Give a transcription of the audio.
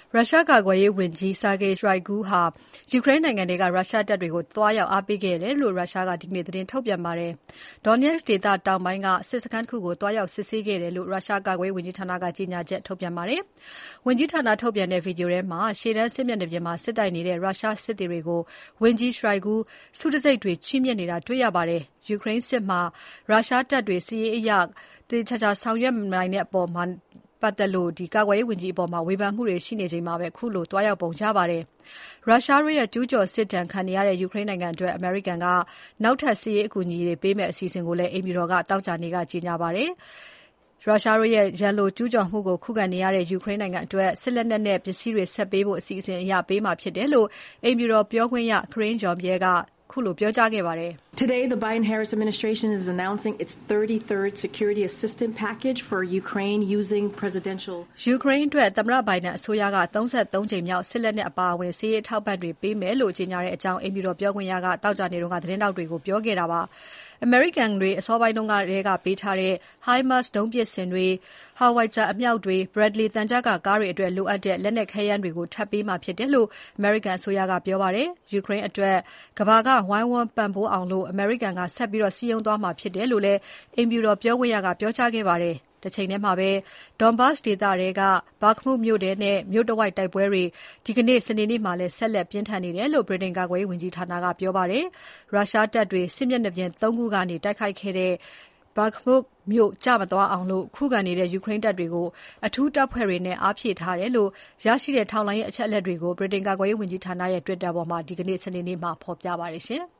ရုရှားကာကွယ်ရေးဝန်ကြီး Sergei Shoigu ဟာ ယူကရိန်းနိုင်ငံထဲက ရုရှားတပ်တွေကို သွားရောက်အားပေးခဲ့တယ်လို့ ရုရှားက ဒီနေ့ သတင်းထုတ်ပြန်ပါတယ်။ Donetsk ဒေသတောင်ပိုင်းက စစ်စခန်းတခုကို သွားရောက်စစ်ဆေးခဲ့တယ်လို့ ရုရှားကာကွယ်ရေးဝန်ကြီးဌာနက ကြေညာချက်ထုတ်ပြန်ပါတယ်။ ဝန်ကြီးဌာနထုတ်ပြန်တဲ့ ဗီဒီယိုထဲမှာ ရှေ့တန်းစစ်မျက်နှာပြင်မှာ စစ်တိုက်နေတဲ့ ရုရှားစစ်သည်တွေကို ဝန်ကြီး Shoigu ဆုတံဆိပ်တွေချီးမြှင့်နေတာတွေ့ရပါတယ်။ ယူကရိန်းစစ်မှာ ရုရှားတပ်တွေ စစ်ရေးအရ သေသေချာချာဆောင်ရွက်မနိုင်တဲ့အပေါ် ကာကွယ်ရေးဝန်ကြီးအပေါ် ဝေဖန်မှုတွေရှိနေချိန်မှာ ခုလိုသွားရောက်ပုံရပါတယ်။ ရုရှားတို့ရဲ့ ကျူးကျော်စစ်ဒဏ်ခံနေရတဲ့ ယူကရိန်းနိုင်ငံအတွက် အမေရိကန်က နောက်ထပ်စစ်ရေးအကူအညီတွေပေးမယ့်အစီအစဉ်ကိုလည်း အိမ်ဖြူတော်က သောကြာနေ့က ကြေညာပါတယ်။ ရုရှားတို့ရဲ့ ရန်လိုကျူးကျော်မှုကို ခုခံနေရတဲ့ ယူကရိန်းနိုင်ငံအတွက် စစ်လက်နက်နဲ့ ပစ္စည်းတွေဆက်ပေးဖို့ အစီအစဉ်အရ ပေးမှာဖြစ်တယ်လို့ အိမ်ဖြူတော်ပြောခွင့်ရ Karine Jean-Pierre ကခုလိုပြောကြားခဲ့ပါတယ်။ Today, the Biden-Harris administration is announcing its 33rd security assistance package for Ukraine using presidential ယူကရိန်းအတွက် သမ္မတဘိုင်ဒန်အစိုးရက 33 ကြိမ်မြောက်စစ်လက်နက်အပါအဝင် စစ်ရေးအထောက်အပံ့တွေပေးမယ်လို့ ကြေညာတဲ့အကြောင်း အိမ်ဖြူတော်ပြောခွင့်ရက သောကြာနေ့က သတင်းထောက်တွေကို ပြောခဲ့တာပါ။ အမေရိကန်တွေ အစောပိုင်းကတည်းကပေးထားတဲ့ HIMARS ဒုံးပစ်စင်တွေ၊ Howitzer အမြောက်တွေ၊ Bradley သံချပ်ကာကားတွေအတွက်လိုအပ်တဲ့ လက်နက်ခဲယမ်းတွေကို ထပ်ပေးမှာဖြစ်တယ်လို့ အမေရိကန်အစိုးရက ပြောပါတယ်။ ယူကရိန်းအတွက် ကမ္ဘာကဝိုင်းဝန်းပံ့ပိုးအောင် အမေရိကန်က ဆက်ပြီးစည်းရုံးသွားမှာဖြစ်တယ်လို့လည်း အိမ်ဖြူတော်ပြောခွင့်ရက ပြောကြားခဲ့ပါတယ်။ တချိန်ထဲမှာပဲ Donbas ဒေသထဲက Bakhmut မြို့ထဲနဲ့ မြို့တဝိုက်တိုက်ပွဲတွေ ဒီနေ့ စနေနေ့မှာလည်း ဆက်လက်ပြင်းထန်နေတယ်လို့ ဗြိတိန်ကာကွယ်ရေးဝန်ကြီးဌာနက ပြောပါတယ်။ ရုရှားတပ်တွေ စစ်မျက်နှာပြင် ၃ ခုကနေ တိုက်ခိုက်ခဲ့တဲ့ Bakhmut မြို့ကျမသွားအောင် ခုခံနေတဲ့ ယူကရိန်းတပ်တွေကို အထူးတပ်ဖွဲ့တွေနဲ့ အားဖြည့်ထားတယ်လို့ ရရှိတဲ့ထောက်လှမ်းရေးအချက်အလက်တွေကို ဗြိတိန်ကာကွယ်ရေးဝန်ကြီးဌာနရဲ့ Twitter ပေါ်မှာ ဒီနေ့ စနေနေ့မှာ ဖော်ပြပါတယ်။